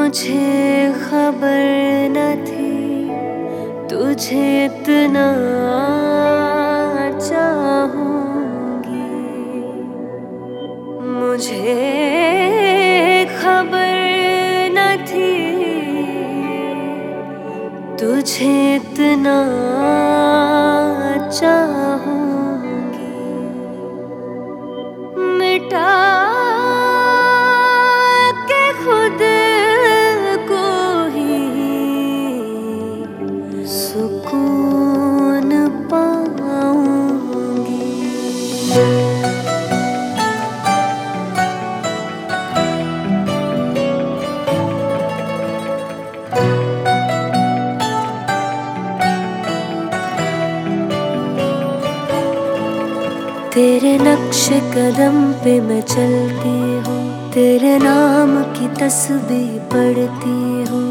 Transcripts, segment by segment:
मुझे खबर न थी तुझे इतना चाहूंगी। मुझे खबर न थी तुझे इतना चाहूंगी। मिटा के खुद को ही सुकून पाऊंगी। तेरे नक्श कदम पे मैं चलती हूँ, तेरे नाम की तस्बीह पढ़ती हूँ।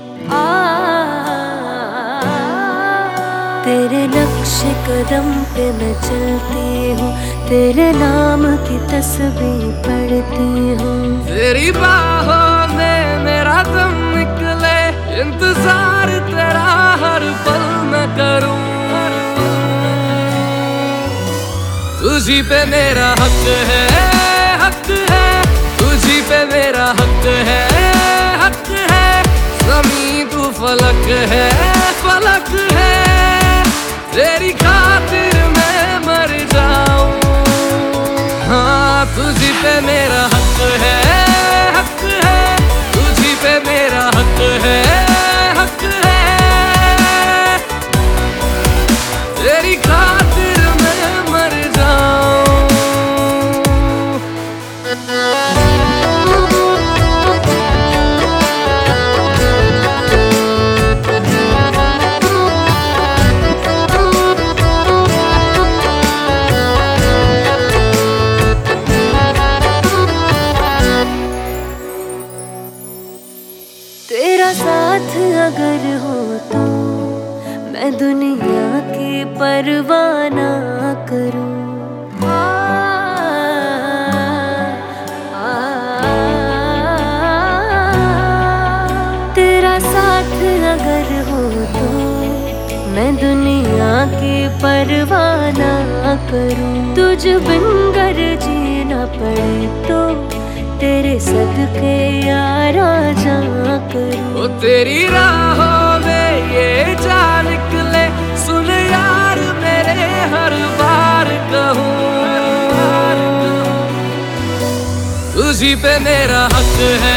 तेरे नक्श कदम पे मैं चलती हूँ, तेरे नाम की तस्बीह पढ़ती हूँ। तेरी बाहों में मेरा दम निकले, इंतजार तेरा हर पल मैं करूँ। तुझी पे मेरा हक है, हक है। तुझी पे मेरा हक है, हक है। ज़मीं तू फलक है, फलक है। तेरी खातिर मैं मर जाऊं। हाँ, तुझी पे मेरा हक है, हक है। तुझी पे मेरा हक है, हक है। तेरी खातिर मैं मर जाऊं। तेरा साथ अगर हो तो मैं दुनिया की परवाह ना करूं। तेरा साथ अगर हो तो मैं दुनिया की परवाह ना करूं। तुझ बिन गर जीना पड़े तो तेरे सदके यारा जा करूं। ओ तेरी राहों में ये जा निकले, सुन यार मेरे हर बार कहूँ। तुझी पे मेरा हक है,